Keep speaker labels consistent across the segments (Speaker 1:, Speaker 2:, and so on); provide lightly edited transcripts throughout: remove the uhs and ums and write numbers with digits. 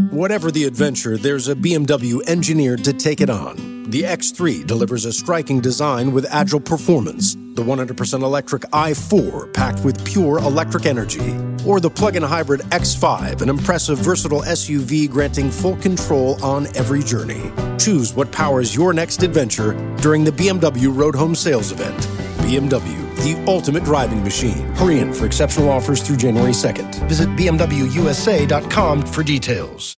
Speaker 1: Whatever the adventure, there's a BMW engineered to take it on. The X3 delivers a striking design with agile performance. The 100% electric i4 packed with pure electric energy. Or the plug-in hybrid X5, an impressive versatile SUV granting full control on every journey. Choose what powers your next adventure during the BMW Road Home Sales Event. BMW, the ultimate driving machine. Hurry in for exceptional offers through January 2nd. Visit bmwusa.com for details.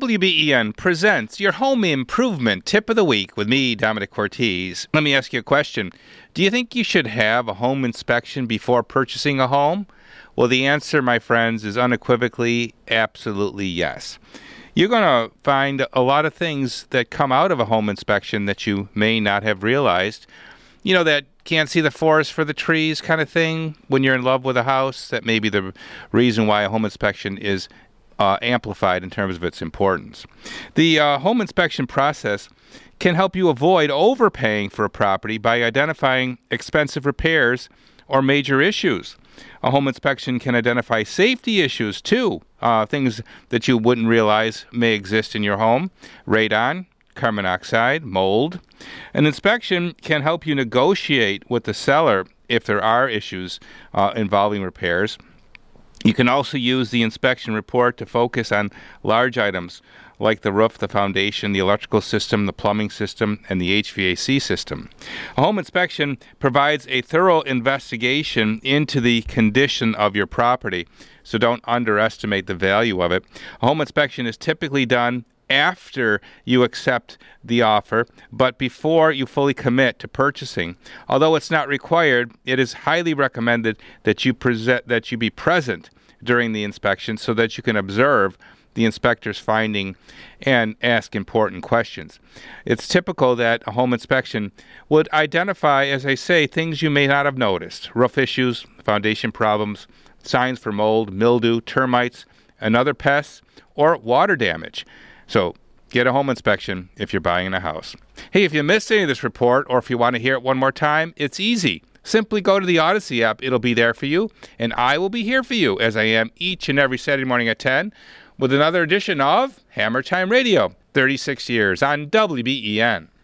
Speaker 2: WBEN presents your home improvement tip of the week with me, Dominic Cortese. Let me ask you a question. Do you think you should have a home inspection before purchasing a home? Well, the answer, my friends, is unequivocally absolutely yes. You're going to find a lot of things that come out of a home inspection that you may not have realized. You know, that can't see the forest for the trees kind of thing when you're in love with a house. That may be the reason why a home inspection is amplified in terms of its importance. The home inspection process can help you avoid overpaying for a property by identifying expensive repairs or major issues. A home inspection can identify safety issues too, things that you wouldn't realize may exist in your home: radon, carbon monoxide, mold. An inspection can help you negotiate with the seller if there are issues involving repairs. You can also use the inspection report to focus on large items like the roof, the foundation, the electrical system, the plumbing system, and the HVAC system. A home inspection provides a thorough investigation into the condition of your property, so don't underestimate the value of it. A home inspection is typically done after you accept the offer, but before you fully commit to purchasing. Although it's not required, it is highly recommended that you be present during the inspection so that you can observe the inspector's finding and ask important questions. It's typical that a home inspection would identify, as I say, things you may not have noticed: roof issues, foundation problems, signs for mold, mildew, termites, and other pests, or water damage. So get a home inspection if you're buying a house. Hey, if you missed any of this report, or if you want to hear it one more time, it's easy. Simply go to the Odyssey app. It'll be there for you, and I will be here for you, as I am each and every Saturday morning at 10, with another edition of Hammer Time Radio, 36 years on WBEN.